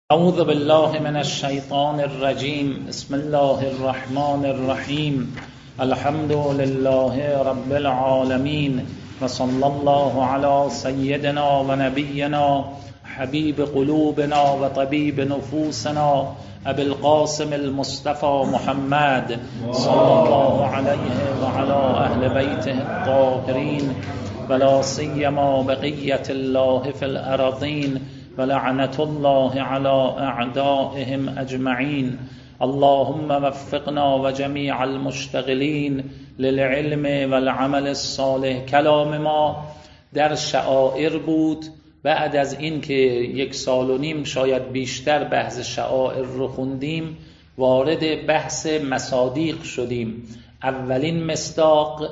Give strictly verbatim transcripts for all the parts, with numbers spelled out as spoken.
اعوذ بالله من الشیطان الرجیم. بسم الله الرحمن الرحیم. الحمد لله رب العالمین و صلی الله علی سیدنا و نبینا حبیب قلوبنا و طبیب نفوسنا ابی القاسم المصطفى محمد صلی الله علیه و علی اهل بیته الطاهرین و لا سیما بقیة الله فی الارضین و لعنت الله على اعدائهم اجمعین. اللهم وفقنا و جمیع المشتغلین للعلم والعمل الصالح. کلام ما در شعائر بود. بعد از این که یک سال و نیم شاید بیشتر بحث شعائر رو خوندیم، وارد بحث مصادیق شدیم. اولین مصداق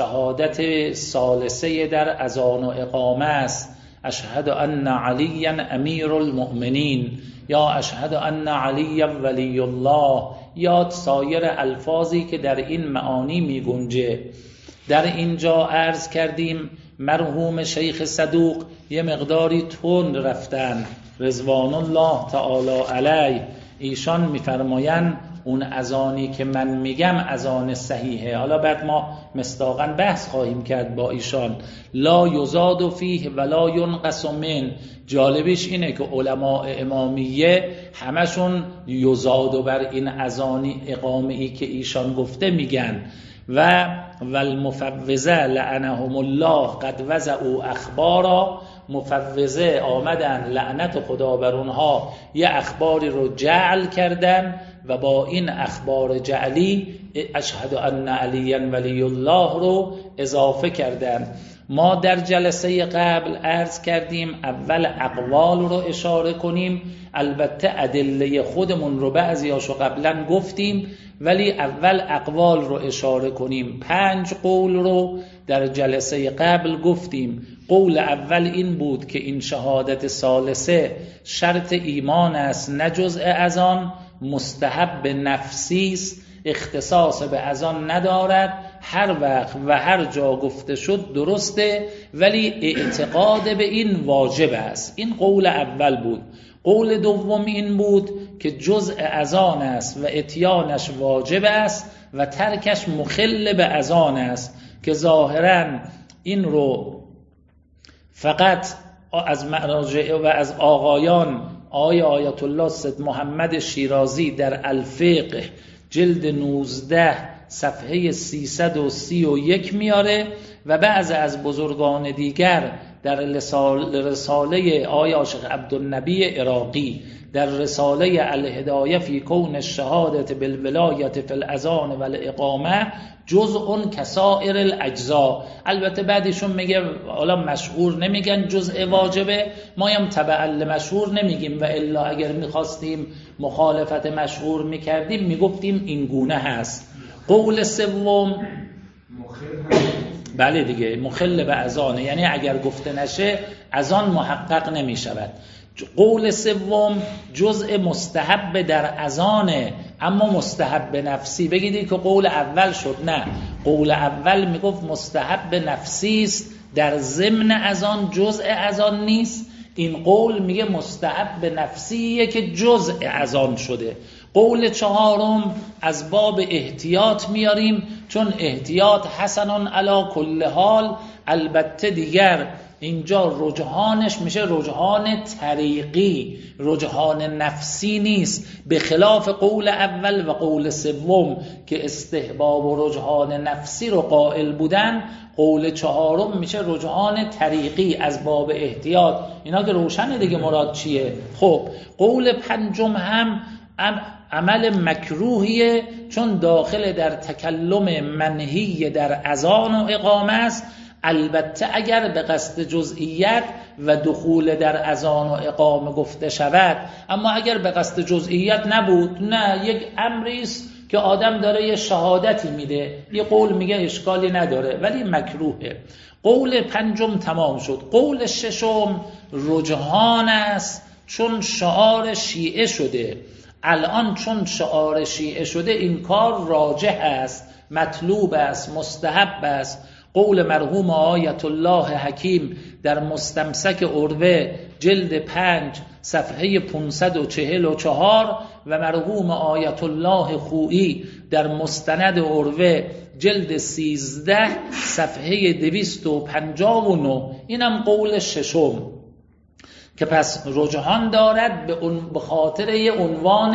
شهادت ثالثه در اذان و اقامه است. اشهد ان علی امیر المؤمنین یا اشهد ان علی ولی الله یا سایر الفاظی که در این معانی می گنجه. در اینجا عرض کردیم مرحوم شیخ صدوق یه مقداری تند رفتن رضوان الله تعالی علیه. ایشان میفرمایند اون اذانی که من میگم اذان صحیحه. حالا بعد ما مصداقاً بحث خواهیم کرد با ایشان. لا یزاد فیه ولا ینقص من. جالبش اینه که علماء امامیه همشون یزاد بر این اذانی اقامه‌ای که ایشان گفته میگن. و والمفوضه لعنهم الله قد وضعوا اخبارا. مفوضه آمدن لعنت خدا بر اونها یه اخباری رو جعل کردن و با این اخبار جعلی اشهد ان علی ولی الله رو اضافه کردن. ما در جلسه قبل عرض کردیم اول اقوال رو اشاره کنیم. البته ادله خودمون رو بعضیاشو قبلا گفتیم، ولی اول اقوال رو اشاره کنیم. پنج قول رو در جلسه قبل گفتیم. قول اول این بود که این شهادت ثالثه شرط ایمان است، نه جزء از آن، مستحب نفسی است، اختصاص به اذان ندارد، هر وقت و هر جا گفته شد درسته، ولی اعتقاد به این واجب است. این قول اول بود. قول دوم این بود که جزء اذان است و اتیانش واجب است و ترکش مخل به اذان است، که ظاهراً این رو فقط از مراجع و از آقایان آقای آیت الله سید محمد شیرازی در الفقه جلد نوزده صفحه سیصد و سی و یک میاره و بعض از بزرگان دیگر در رساله آقای عاشق عبدالنبی عراقی در رساله الهدایه فی کون الشهادت بالولایت فی الاذان و الاقامه جزء کسائر الاجزاء. البته بعدشون میگه حالا مشهور نمیگن جزء واجبه، ما هم تبع مشهور نمیگیم، و الا اگر میخواستیم مخالفت مشهور میکردیم میگفتیم این گونه هست. قول سوم بله دیگه مخل به اذانه، یعنی اگر گفته نشه اذان محقق نمیشود. قول سوم جزء مستحب در اذانه، اما مستحب نفسی. بگیدید که قول اول شد. نه، قول اول میگفت مستحب نفسی است، در ضمن اذان جزء اذان نیست. این قول میگه مستحب نفسیه که جزء اذان شده. قول چهارم از باب احتیاط میاریم، چون احتیاط حسنون علی کل حال. البته دیگر اینجا رجحانش میشه رجحان طریقی، رجحان نفسی نیست، به خلاف قول اول و قول سوم که استحباب و رجحان نفسی رو قائل بودن. قول چهارم میشه رجحان طریقی از باب احتیاط. اینا که روشنه دیگه مراد چیه. خب قول پنجم هم عمل مکروهیه، چون داخل در تکلم منهی در اذان و اقامه است. البته اگر به قصد جزئیت و دخول در اذان و اقامه گفته شود، اما اگر به قصد جزئیت نبود، نه، یک امری است که آدم داره یه شهادتی میده، یه قول میگه اشکالی نداره، ولی مکروهه. قول پنجم تمام شد. قول ششم رجحان است، چون شعار شیعه شده. الان چون شعار شیعه شده این کار راجح است، مطلوب است، مستحب است. قول مرحوم آیت الله حکیم در مستمسک عروه جلد پنج صفحه پانصد و چهل و چهار و مرحوم آیت الله خویی در مستند عروه جلد سیزده صفحه دویست و پنجاه و نه. اینم قول ششم که پس رجحان دارد به به خاطر یه عنوان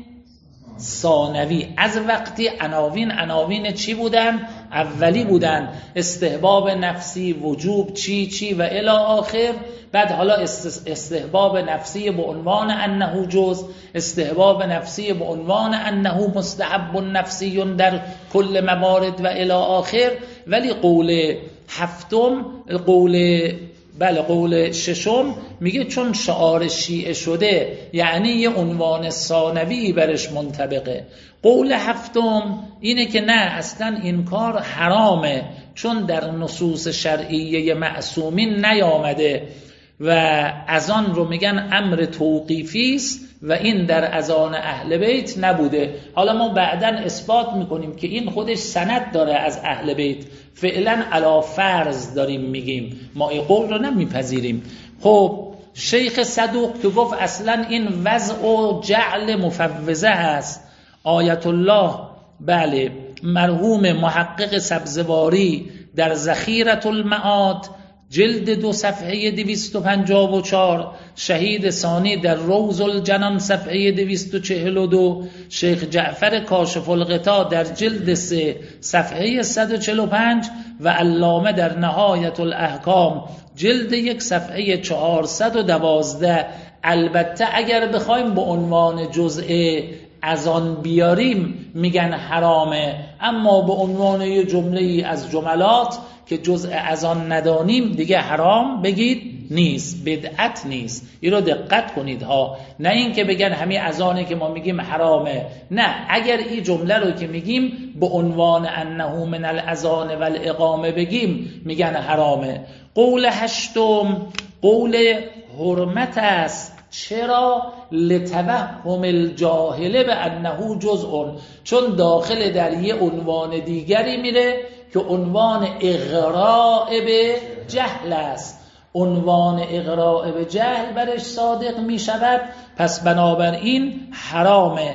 ثانوی. از وقتی عناوین عناوین چی بودن؟ اولی بودن، استحباب نفسی، وجوب چی چی و الی آخر. بعد حالا استحباب نفسی به عنوان انه جز، استحباب نفسی به عنوان انه مستحب نفسی در کل موارد و الی آخر. ولی قول هفتم، قول بله قول ششم میگه چون شعار شیعه شده یعنی یه عنوان ثانوی برش منطبقه. قول هفتم اینه که نه، اصلا این کار حرامه چون در نصوص شرعیه معصومین نیامده و اذان رو میگن امر توقیفی است و این در اذان اهل بیت نبوده. حالا ما بعداً اثبات میکنیم که این خودش سند داره از اهل بیت، فعلا علی فرض داریم میگیم، ما این قول رو نمیپذیریم. خب شیخ صدوق که گفت اصلا این وضع و جعل مفوضه هست، آیت الله بله مرحوم محقق سبزواری در ذخیرة المعاد جلد دو صفحه دویست و پنجاه و چهار، شهید ثانی در روض الجنان صفحه دویست و چهل و دو، شیخ جعفر کاشف الغطا در جلد سه صفحه صد و چهل و پنج و علامه در نهایت الاحکام جلد یک صفحه چهارصد و دوازده. البته اگر بخوایم به عنوان جزء از آن بیاریم میگن حرامه، اما به عنوان یه جمله از جملات که جزء از آن ندانیم دیگه حرام بگید نیست، بدعت نیست. این رو دقت کنید ها، نه این که بگن همین اذانه که ما میگیم حرامه، نه، اگر این جمله رو که میگیم به عنوان انه من الاذان و الاقامه بگیم میگن حرامه. قول هشتم قول حرمت است. چرا؟ لتوهم الجاهل به انه جزء، چون داخل در یه عنوان دیگری میره که عنوان اغراء به جهل است. عنوان اغراء به جهل برش صادق می شود، پس بنابراین حرامه.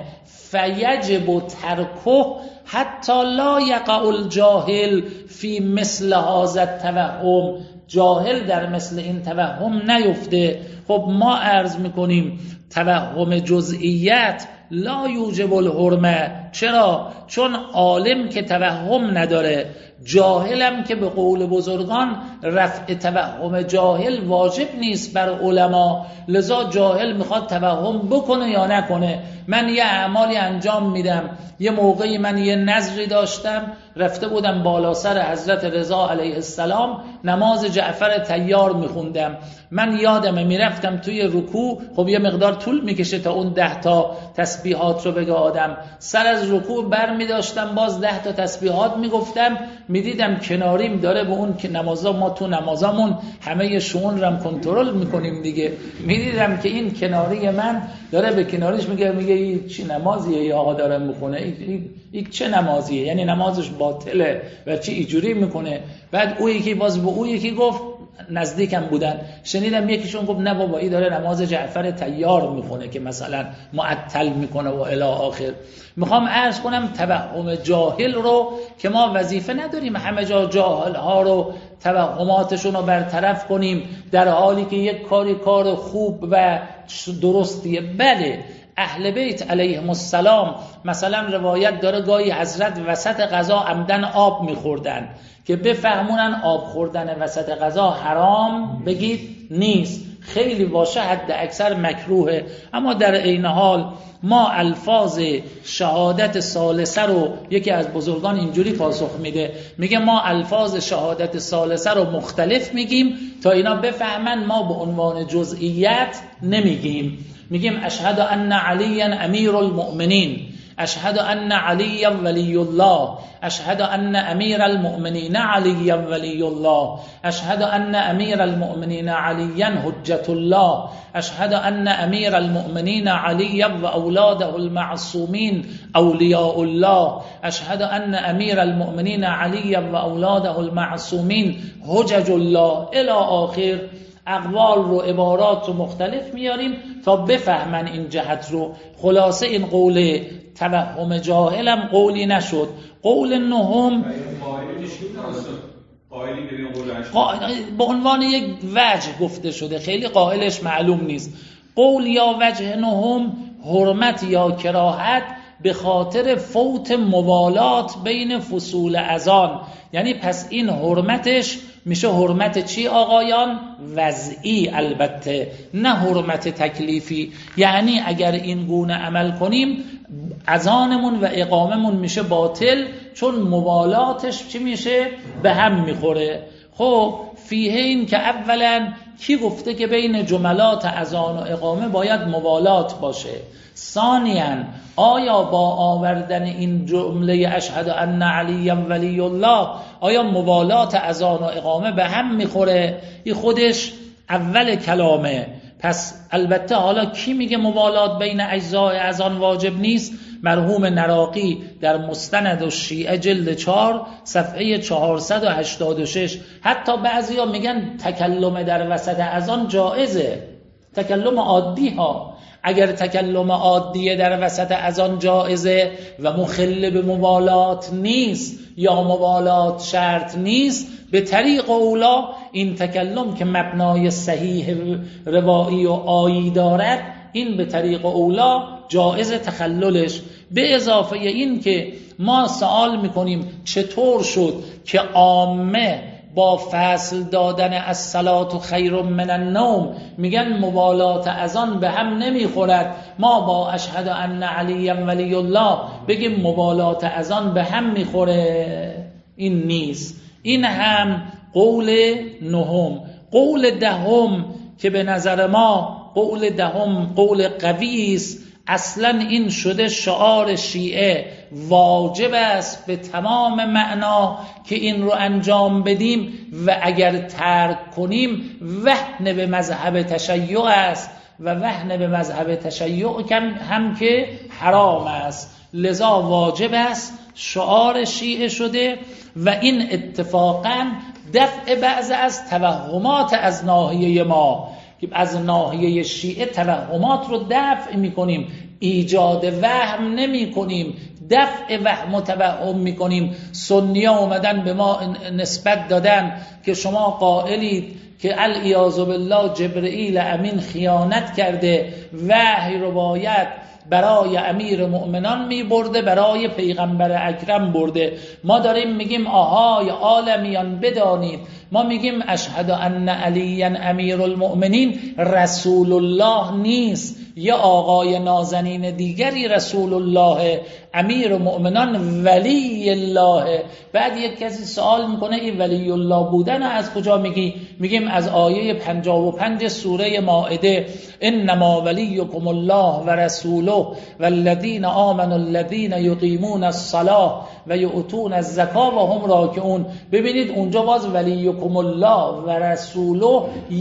فیجب ترکه حتی لا یقع الجاهل فی مثل هذا التوهم، جاهل در مثل این توهم نیفته. خب ما عرض میکنیم توهم جزئیت لا یوجب الحرمه. چرا؟ چون عالم که توهم نداره، جاهلم که به قول بزرگان رفع توهم جاهل واجب نیست بر علما، لذا جاهل میخواد توهم بکنه یا نکنه. من یه اعمالی انجام میدم، یه موقعی من یه نظری داشتم، رفته بودم بالا سر حضرت رضا علیه السلام نماز جعفر طیار میخوندم، من یادمه میرفتم توی رکوع، خب یه مقدار طول میکشه تا اون ده تا تسبیحات رو بگه آدم، سر از رکوع بر میداشتم باز ده تا تسبیحات میگفتم، میدیدم کناریم داره به اون که نمازا، ما تو نمازامون همه شؤون رو کنترل میکنیم دیگه، میدیدم که این کناری من داره به کناریش میگه میگه این چی نمازیه یا آقا داره میخونه، این این چه نمازیه، یعنی نمازش باطله و چی اینجوری میکنه. بعد او یکی باز به او یکی گفت، نزدیکم بودن، شنیدم یکیشون گفت نه بابا این داره نماز جعفر طیار میخونه که مثلا معطل میکنه و الی آخر. میخوام عرض کنم توهم جاهل رو که ما وظیفه نداریم همه جا جاهل ها رو توهماتشون رو برطرف کنیم، در حالی که یک کاری کار خوب و درستیه. بله اهل بیت علیهم السلام مثلا روایت داره گاهی حضرت وسط غذا عمدن آب میخوردن که بفهمونن آب خوردن وسط غذا حرام بگید نیست، خیلی باشه حد اکثر مکروهه. اما در عین حال ما الفاظ شهادت ثالثه رو، یکی از بزرگان اینجوری پاسخ میده، میگه ما الفاظ شهادت ثالثه رو مختلف میگیم تا اینا بفهمن ما به عنوان جزئیات نمیگیم. میگیم اشهد ان علی امیر المؤمنین، اشهد ان علی ولی الله، اشهد ان امیر المؤمنین علی ولی الله، اشهد ان امیر المؤمنین علی حجت الله، اشهد ان امیر المؤمنین علی و اولاده المعصومین اولیاء الله، اشهد ان امیر المؤمنین علی و اولاده المعصومین حجج الله الی آخر. اقوال رو عبارات رو مختلف میاریم تا بفهمن این جهت رو. خلاصه این قول توهم جاهلم قولی نشد. قول نهم به عنوان یک وجه گفته شده، خیلی قائلش معلوم نیست. قول یا وجه نهم حرمت یا کراهت به خاطر فوت موالات بین فصول اذان. یعنی پس این حرمتش میشه حرمت چی آقایان؟ وضعی البته، نه حرمت تکلیفی. یعنی اگر این گونه عمل کنیم اذانمون و اقاممون میشه باطل، چون موالاتش چی میشه؟ به هم میخوره. خب فیه این که اولا کی گفته که بین جملات اذان و اقامه باید موالات باشه؟ ثانیاً آیا با آوردن این جمله اشهد ان علی ولی الله آیا موالات اذان و اقامه به هم میخوره؟ این خودش اول کلامه. پس البته حالا کی میگه موالات بین اجزای اذان واجب نیست؟ مرحوم نراقی در مستند الشیعه جلد چهار صفحه چهارصد و هشتاد و شش. حتی بعضیا میگن تکلم در وسط اذان جائزه، تکلم عادی ها. اگر تکلم عادی در وسط اذان جائزه و مخل به موالات نیست یا موالات شرط نیست، به طریق اولا این تکلم که مبنای صحیح روایی و آیی دارد، این به طریق اولا جائز تخللش. به اضافه این که ما سوال میکنیم چطور شد که عامه با فصل دادن الصلاة خیر من النوم میگن موالات اذان به هم نمیخورد، ما با اشهد ان علی ولی الله بگیم موالات اذان به هم میخوره؟ این نیست. این هم قول نهم. قول دهم که به نظر ما قول دهم قول قوی است، اصلا این شده شعار شیعه، واجب است به تمام معنا که این رو انجام بدیم و اگر ترک کنیم وهن به مذهب تشیع است و وهن به مذهب تشیع هم که حرام است. لذا واجب است، شعار شیعه شده و این اتفاقا دفع بعض از توهمات از ناحیه ما، که از ناحیه شیعه توهمات رو دفع میکنیم، ایجاد وهم نمی کنیم، دفع وهم و توهم می کنیم. سنی ها اومدن به ما نسبت دادن که شما قائلید که العیاذ بالله جبرئیل امین خیانت کرده، وحی رو باید برای امیر مؤمنان می برده، برای پیغمبر اکرم برده. ما داریم میگیم آهای عالمیان بدانید، ما میگیم اشهد ان علی امیر المؤمنین رسول الله نیست، یا آقای نازنین دیگری رسول الله، امیر مؤمنان ولی الله. بعد یک کسی سوال میکنه این ولی الله بودن از کجا میگی؟ میگیم از آیه پنجاه و پنج سوره مائده، انما ولیکم الله و رسوله والذین آمنوا الذین یقیمون الصلاة و یؤتون الزکاة و هم راکعون. ببینید اونجا باز ولیکم الله و رسوله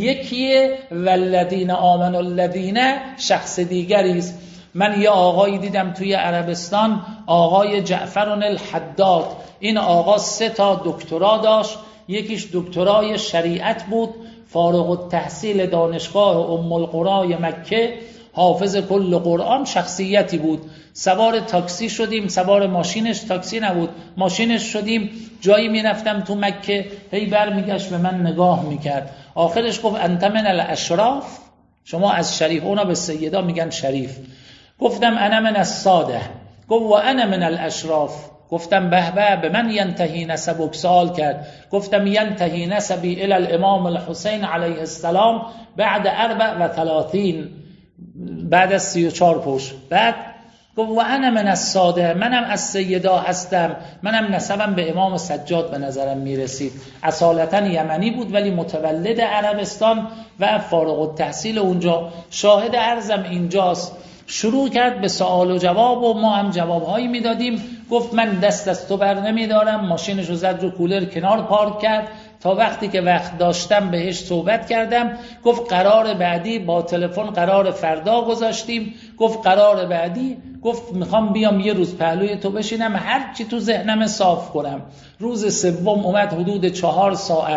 یکیه، والذین آمنوا الذین شخص دیگری است. من یه آقایی دیدم توی عربستان، آقای جعفر الحداد. این آقا سه تا دکترا داشت، یکیش دکترای شریعت بود، فارغ التحصیل دانشگاه ام القرای مکه، حافظ کل قرآن، شخصیتی بود. سوار تاکسی شدیم، سوار ماشینش، تاکسی نبود، ماشینش شدیم، جایی می رفتم تو مکه، هی بر میگشت به من نگاه میکرد. آخرش گفت انت من الاشراف، شما از شریف، اونا به سیدا میگن شریف. گفتم انا من الساده. گفت و انا من الاشراف. گفتم به به به من ینتهی نسبک؟ سوال کرد. گفتم ینتهی نسبی الی الامام الحسین علیه السلام بعد اربع و ثلاثین، بعد از سی و چار پوش. بعد گفت و انا من الساده، منم از سیدا هستم، منم نسبم به امام سجاد به نظرم میرسید. اصالتا یمنی بود ولی متولد عربستان و فارغ التحصیل اونجا. شاهد عرضم اینجاست. شروع کرد به سوال و جواب و ما هم جوابهایی میدادیم. گفت من دست از تو بر نمیدارم، ماشینش رو زد رو کولر کنار پارک کرد، تا وقتی که وقت داشتم بهش صحبت کردم. گفت قرار بعدی با تلفن قرار فردا گذاشتیم. گفت قرار بعدی، گفت میخوام بیام یه روز پهلوی تو بشینم هر چی تو ذهنم صاف کنم. روز سوم اومد حدود چهار ساعت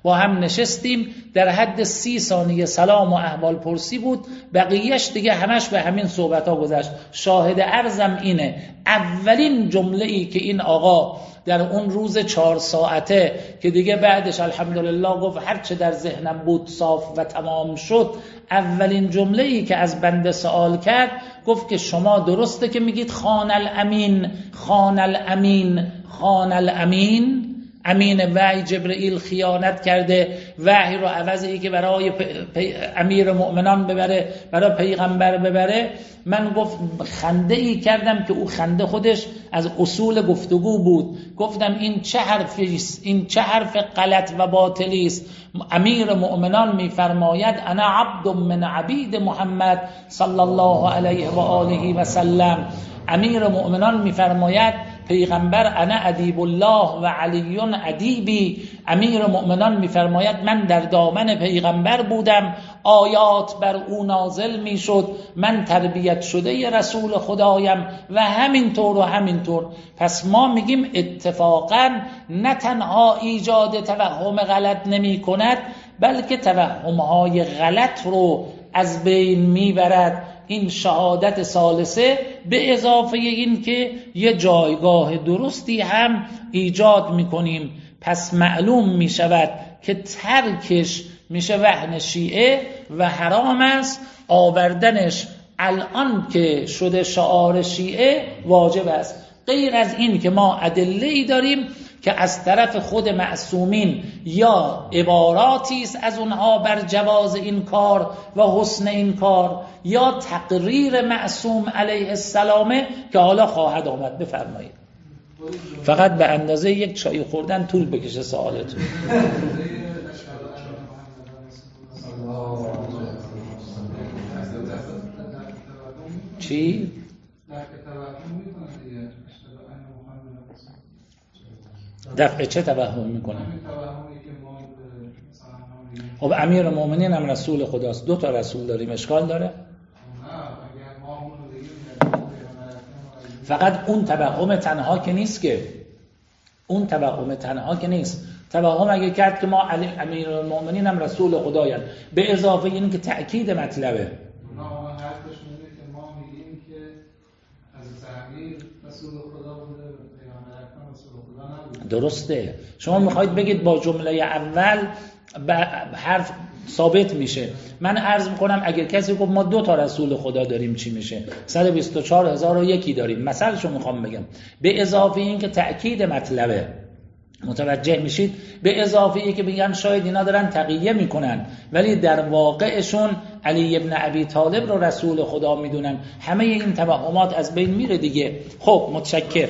با هم نشستیم، در حد سی ثانیه سلام و احوال پرسی بود، بقیهش دیگه همش به همین صحبت ها گذشت. شاهد عرضم اینه اولین جمله ای که این آقا در اون روز چهار ساعته که دیگه بعدش الحمدلله گفت هر چه در ذهنم بود صاف و تمام شد، اولین جمله ای که از بنده سوال کرد گفت که شما درسته که میگید خان الامین خان الامین خان الامین، امین وحی جبرئیل خیانت کرده، وحی رو عوض ای که برای پی... امیر مؤمنان ببره برای پیغمبر ببره. من گفت خنده ای کردم که او خنده خودش از اصول گفتگو بود. گفتم این چه حرفی است، این چه حرف غلط و باطلی است. امیر مؤمنان میفرماید انا عبد من عبید محمد صلی الله علیه و آله و سلم. امیر مؤمنان میفرماید پیغمبر انا ادیب الله و علی ادیبی. امیر مؤمنان میفرماید من در دامن پیغمبر بودم، آیات بر او نازل میشد، من تربیت شده رسول خدایم و همینطور و همینطور. پس ما میگیم اتفاقا نه تنها ایجاد توهم غلط نمی کند، بلکه توهمهای غلط رو از بین میبرد. این شهادت ثالثه به اضافه این که یه جایگاه درستی هم ایجاد میکنیم. پس معلوم میشود که ترکش میشه وهن شیعه و حرام است، آوردنش الان که شده شعار شیعه واجب است. غیر از این که ما ادله‌ای داریم که از طرف خود معصومین یا عباراتی است از اونها بر جواز این کار و حسن این کار، یا تقریر معصوم علیه السلام که حالا خواهد آمد. بفرمایید. فقط به اندازه یک چای خوردن طول بکشه سوالتون. چی؟ دفع چه توهم میکنه؟ خب امیر المؤمنین هم رسول خداست، دو تا رسول داریم، اشکال داره؟ فقط اون توهم تنها که نیست، که اون توهم تنها که نیست. توهم اگه کرد که ما امیر المؤمنین هم رسول خدایان، به اضافه این که تأکید مطلبه. درسته. شما میخواید بگید با جمله اول حرف ثابت میشه. من عرض میکنم اگر کسی گفت ما دو تا رسول خدا داریم چی میشه؟ صد و بیست و چهار هزار و یکی داریم. مثلشو میخوام بگم. به اضافه این که تأکید مطلبه. متوجه میشید؟ به اضافه ای که بگن شاید اینا دارن تقیه میکنن ولی در واقعشون علی ابن ابی طالب رو رسول خدا میدونن. همه این توهمات از بین میره دیگه. خب متشکر.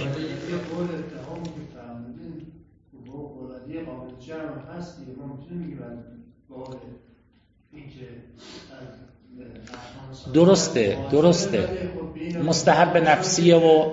درسته درسته مستحب نفسیه و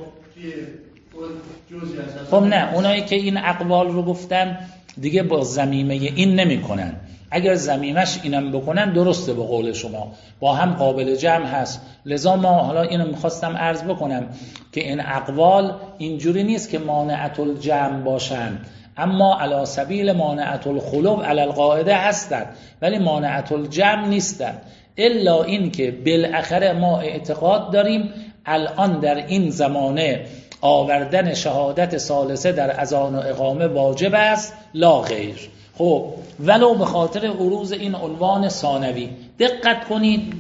خب نه، اونایی که این اقوال رو گفتن دیگه با ضمیمه این نمی کنن. اگر ضمیمش اینم بکنن درسته به قول شما، با هم قابل جمع هست. لذا ما حالا اینو میخواستم عرض بکنم که این اقوال اینجوری نیست که مانعت الجمع باشن، اما علی سبیل مانعت الخلو علی القاعده هستند ولی مانعت الجمع نیستند. الا این که بالاخره ما اعتقاد داریم الان در این زمانه آوردن شهادت ثالثه در اذان و اقامه واجب است لا غیر. خب ولو به خاطر عروض این عنوان ثانوی دقت کنید.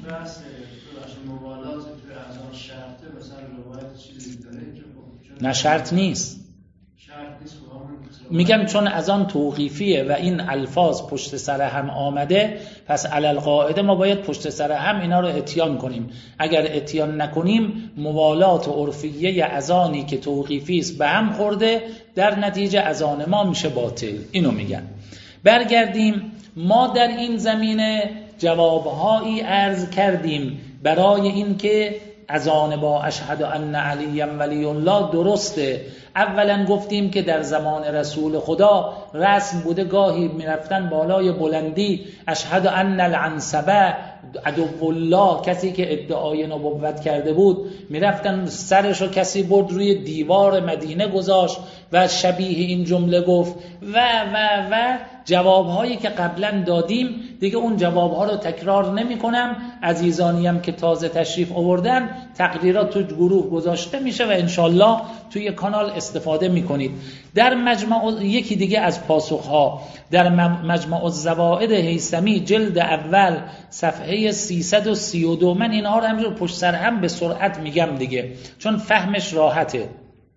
نه شرط نیست، میگم چون از آن توقیفیه و این الفاظ پشت سر هم آمده، پس علل قاعده ما باید پشت سر هم اینا رو اتیان کنیم. اگر اتیان نکنیم موالات عرفیه اذانی که توقیفی است به هم خورده، در نتیجه اذان ما میشه باطل. اینو میگن. برگردیم. ما در این زمینه جوابهایی عرض کردیم برای اینکه اذان با اشهد ان علی ولی الله درسته. اولا گفتیم که در زمان رسول خدا رسم بوده گاهی میرفتن بالای بلندی اشهد ان العنصبه عدو الله، کسی که ادعای نبوت کرده بود، میرفتن سرشو کسی برد روی دیوار مدینه گذاشت و شبیه این جمله گفت و و و جوابهایی که قبلا دادیم دیگه اون جوابها رو تکرار نمی کنم. عزیزانی هم که تازه تشریف آوردن تقریرات تو گروه گذاشته میشه و انشالله توی کانال استفاده میکنید. در مجمع یکی دیگه از پاسخها در مجمع الزوائد هیثمی جلد اول صفحه سیصد و سی و دو، من اینها رو همینجور پشت سر هم به سرعت میگم دیگه چون فهمش راحته.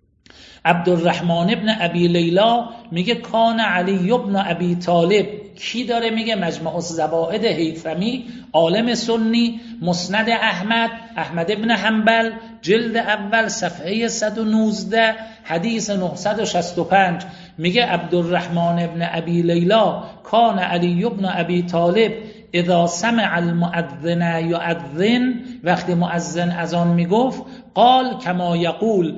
عبدالرحمن ابن ابی لیلا میگه کان علی ابن ابی طالب. کی داره میگه؟ مجمع الزوائد هیثمی، عالم سنی، مسند احمد، احمد ابن حنبل، جلد اول صفحه صد و نوزده، حدیث نهصد و شصت و پنج. میگه عبدالرحمن ابن ابی لیلا کان علی ابن ابی طالب اذا سمع المؤذن یؤذن، وقتی مؤذن اذان میگفت قال کما یقول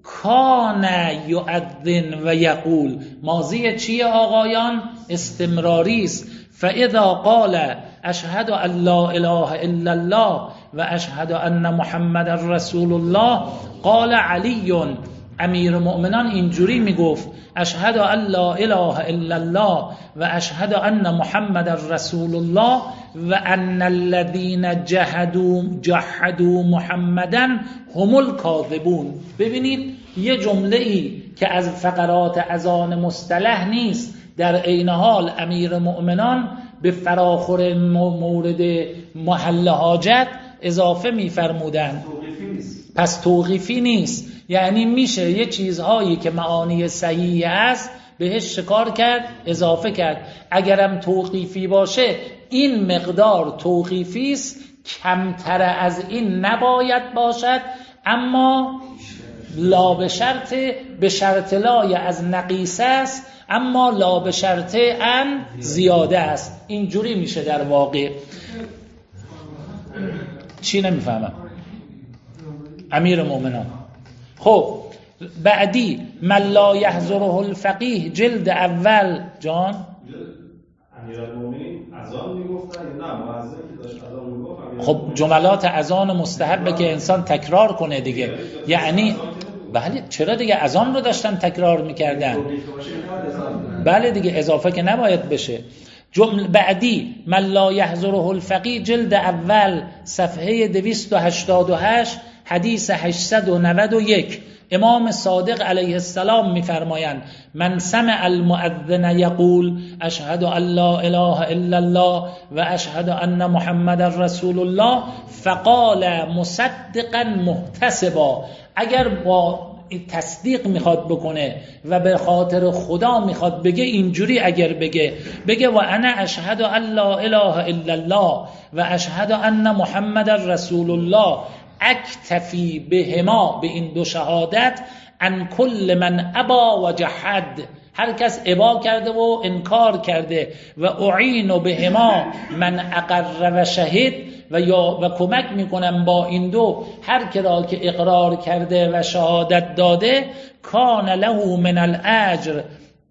کان یؤذن و یقول. ماضی چیه آقایان؟ استمراری است. فاذا قال اشهد ان لا اله الا الله و اشهد ان محمد رسول الله قال علی، امیر مؤمنان اینجوری میگفت اشهد ان لا اله الا الله و اشهد ان محمد رسول الله و ان الذين جحدوا جحدوا محمدا هم الكاذبون. ببینید یه جمله ای که از فقرات اذان مصطلح نیست، در عین حال امیر مؤمنان به فراخور مورد محل حاجت اضافه می‌فرمودند. پس توقیفی نیست، یعنی میشه یه چیزهایی که معانی صحیح است بهش شکار کرد، اضافه کرد. اگرم توقیفی باشه این مقدار توقیفی است، کمتر از این نباید باشد، اما لا به شرط به شرط لای از نقیصه است، اما لا به شرط ان زیاده است. اینجوری میشه در واقع. چی نمیفهمم؟ امیر مومنان. خب بعدی من لا یحضره الفقیه جلد اول. جان امیرالمومنین اذان میگفتن یا نه مؤذن که داشت اذان میگفت؟ خب جملات اذان مستحبه که انسان تکرار کنه دیگه، یعنی بله چرا دیگه اذان رو داشتن تکرار میکردن، بله دیگه اضافه که نباید بشه. جمله بعدی من لا یحضره الفقیه جلد اول صفحه دویست و هشتاد و هشت حدیث هشتصد و نود و یک. امام صادق علیه السلام میفرمایند من سمع المؤذن یقول اشهد ان لا اله الا الله و اشهد ان محمد رسول الله فقال مصدقا محتسبا. اگر با تصدیق میخواد بکنه و به خاطر خدا میخواد بگه، اینجوری اگر بگه بگه و انا اشهد ان لا اله الا الله و اشهد ان محمد رسول الله اکتفی بهما، به این دو شهادت، ان کل من ابا و جحد، هر کس ابا کرده و انکار کرده، و اعین بهما من اقر و شهد، و یا و کمک میکنم با این دو هر کرا که اقرار کرده و شهادت داده، کان له من الاجر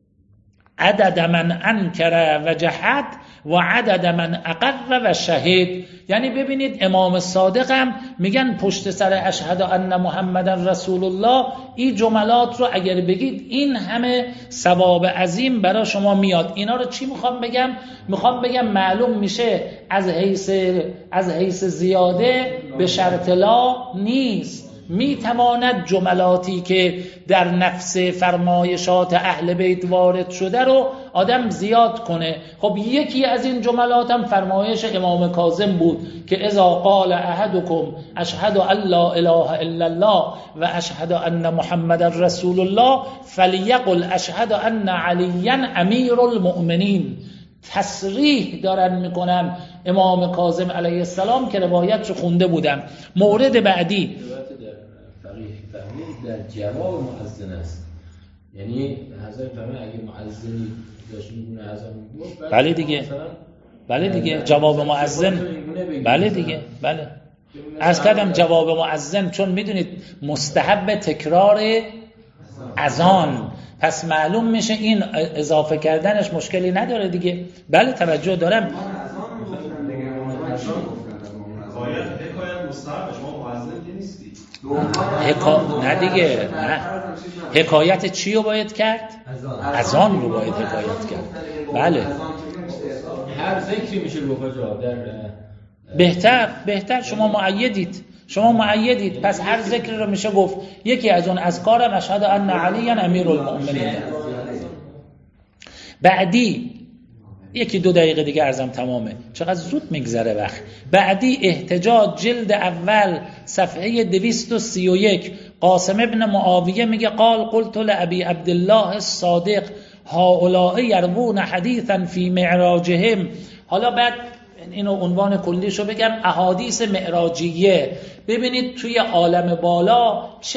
عدد من انکر و جحد و عدد من اقر و شهد. یعنی ببینید امام صادق هم میگن پشت سر اشهد ان محمد رسول الله این جملات رو اگر بگید این همه ثواب عظیم برای شما میاد. اینا رو چی میخوام بگم؟ میخوام بگم معلوم میشه از حیث از حیث زیاده به شرط لا نیست. میتواند جملاتی که در نفس فرمایشات اهل بیت وارد شده رو آدم زیاد کنه. خب یکی از این جملات هم فرمایش امام کاظم بود که اذا قال احدکم اشهد ان لا اله الا الله و اشهد ان محمد رسول الله فلیقل اشهد ان علیا امیر المؤمنین. تصریح دارن میکنم امام کاظم علیه السلام که روایت رو خونده بودم. مورد بعدی در جواب مؤذن است، یعنی حضرت فرمان اگه مؤذنی داشت میگونه اذان میگفت بله دیگه بله دیگه جواب مؤذن بله دیگه بله عرض کردم جواب مؤذن چون میدونید مستحب تکرار اذان، پس معلوم میشه این اضافه کردنش مشکلی نداره دیگه. بله توجه دارم. حکایت حکایت مستحب، شما مؤذن که نیستی. حکا... نه دیگه نه. حکایت چی رو باید کرد؟ اذان رو باید حکایت کرد. بله هر ذکری میشه گفت در بهتر بهتر شما مؤیدید شما مؤیدید پس هر ذکر رو میشه گفت. یکی از اون اذکار اشهد ان علی امیرالمؤمنین. بعدی یکی دو دقیقه دیگه عرضم تمامه، چقدر زود میگذره وقت. بعدی احتجاج جلد اول صفحه دویست و سی و یک. قاسم ابن معاویه میگه قال قلت لابی عبدالله الصادق هؤلاء یروون حدیثا فی معراجهم. حالا بعد اینو عنوان کلیشو بگم، احادیث معراجیه. ببینید توی عالم بالا چه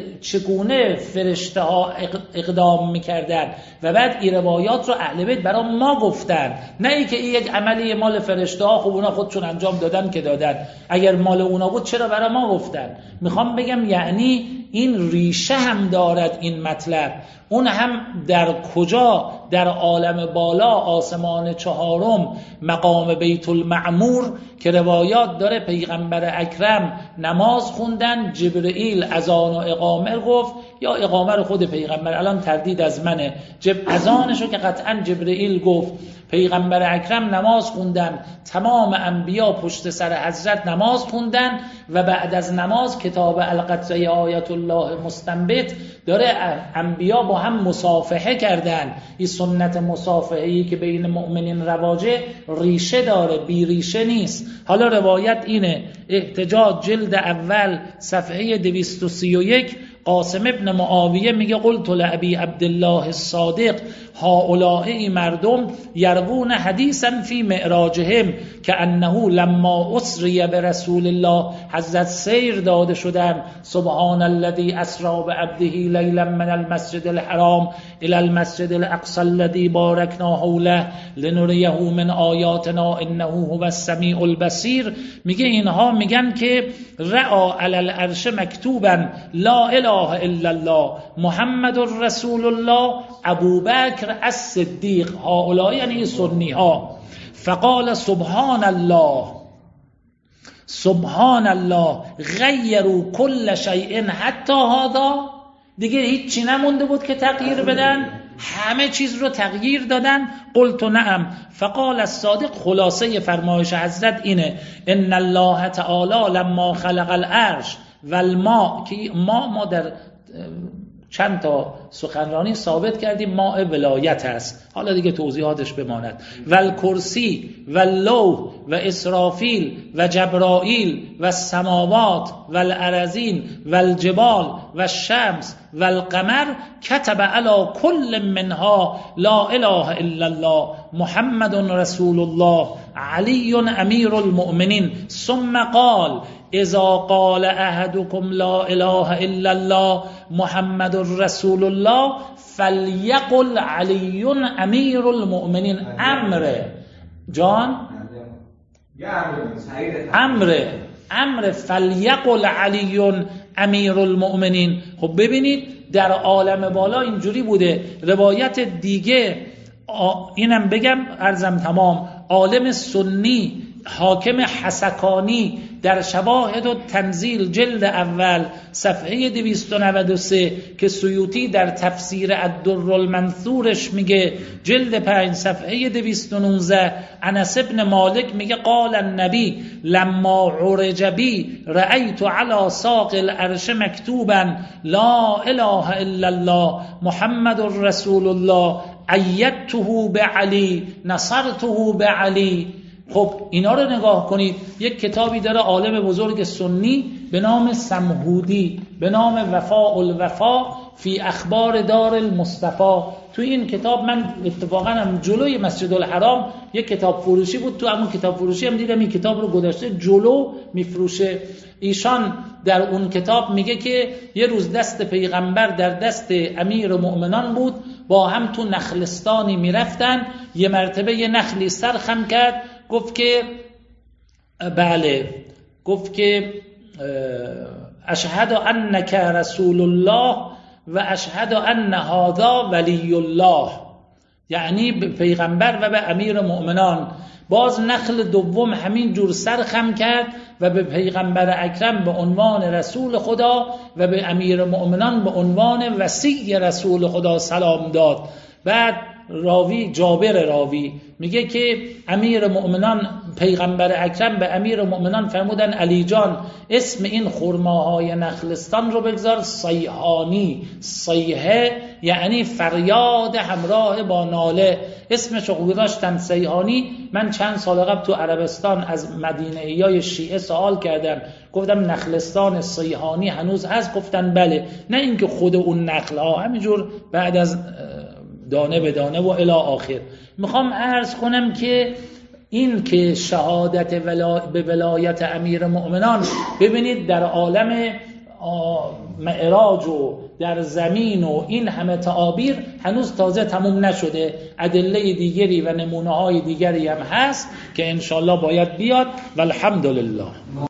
چگونه فرشته ها اقدام میکردن و بعد این روایات رو اهل بیت برای ما گفتن، نه ای که این یک عملی مال فرشته ها، خب اونا خودشون انجام دادن که دادن، اگر مال اونا بود چرا برای ما گفتن. میخوام بگم یعنی این ریشه هم دارد این مطلب. اون هم در کجا؟ در عالم بالا، آسمان چهارم، مقام بیت المعمور که روایات داره پیغمبر اکرم نماز خوندن، جبرئیل اذان و اقامه گفت یا اقامه رو خود پیغمبر، الان تردید از منه، جب اذانشو که قطعا جبرئیل گفت، پیغمبر اکرم نماز خوندن، تمام انبیا پشت سر حضرت نماز خوندن و بعد از نماز کتاب القطعه آیت الله مستنبت داره انبیا با هم مصافحه کردن. این سنت مصافحه‌ای که بین مؤمنین رواجه ریشه داره، بی ریشه نیست. حالا روایت اینه، احتجاج جلد اول صفحه دویست و سی و یک. قاسم ابن معاویه میگه قلت لابی عبدالله الصادق هؤلاء مردم یروون حدیثا فی معراجهم که انه لما اسری برسول الله، حضرت سیر داده شدن، سبحان الذی اسری بعبده لیلا من المسجد الحرام الى المسجد الاقصی الذی بارکنا حوله لنریه من آیاتنا انه هو السمیع البصیر. میگه اینها میگن که رأى علی العرش مکتوبا لا اله الا الله محمد رسول الله ابوبکر الصدیق. هؤلاء یعنی سنی ها. فقال سبحان الله سبحان الله غیروا کل شیء حتی هذا. دیگه هیچی نمونده بود که تغییر بدن، همه چیز رو تغییر دادن. قلت نعم. فقال الصادق، خلاصه فرمایش حضرت اینه، ان الله تعالی لما خلق العرش والماء، که ما ما در چند تا سخنرانی ثابت کردیم ماء ولایت است، حالا دیگه توضیحاتش بماند. والکرسی واللوح و اسرافیل و جبرائیل و السماوات والارضین والجبال والشمس والقمر كتب على كل منها لا اله الا الله محمد رسول الله علی امیر المؤمنین. ثم قال اذا قال احدكم لا اله الا الله محمد رسول الله فلیقل علی امیر المؤمنین. امره جان امره امر فلیقل علی امیر المؤمنین. خب ببینید در عالم بالا اینجوری بوده. روایت دیگه اینم بگم عرضم تمام، عالم سنی حاکم حسکانی در شواهد و تنزیل جلد اول صفحه دویست و نود و سه که سیوطی در تفسیر الدر المنثورش میگه، جلد پنج صفحه دویست و نوزده، انس ابن مالک میگه قال النبی لما عرج بی رأیت علی ساق العرش مکتوبا لا اله الا الله محمد رسول الله ایدته بعلی نصرته بعلی. خب اینا رو نگاه کنید. یک کتابی داره عالم بزرگ سنی به نام سمهودی به نام وفاء الوفا فی اخبار دار المصطفى. تو این کتاب من اتفاقا هم جلوی مسجد الحرام یک کتاب فروشی بود، تو همون کتاب فروشی هم دیدم این کتاب رو گذاشته جلو میفروشه. ایشان در اون کتاب میگه که یه روز دست پیغمبر در دست امیر مؤمنان بود، با هم تو نخلستانی میرفتن، یه مرتبه یه نخلی سرخم کرد، گفت که بله، گفت که اشهد انک رسول الله و اشهد ان هذا ولی الله، یعنی به پیغمبر و به امیر مؤمنان باز نخل دوم همین جور سر خم کرد و به پیغمبر اکرم به عنوان رسول خدا و به امیر مؤمنان به عنوان وصی رسول خدا سلام داد. بعد راوی جابر راوی میگه که امیر مؤمنان پیغمبر اکرم به امیر مؤمنان فرمودن علی جان اسم این خرماهای نخلستان رو بگذار صیحانی. صیحه یعنی فریاد همراه با ناله، اسمش رو گذاشتن صیحانی. من چند سال قبل تو عربستان از مدینه‌ایای شیعه سوال کردم، گفتم نخلستان صیحانی هنوز هست؟ گفتن بله. نه اینکه خود اون نخل ها، همینجور بعد از دانه به دانه و الی آخر. میخوام عرض کنم که این که شهادت ولا... به ولایت امیر مؤمنان، ببینید در عالم معراج و در زمین و این همه تعابیر هنوز تازه تموم نشده، ادله دیگری و نمونه های دیگری هم هست که انشالله باید بیاد. والحمدلله.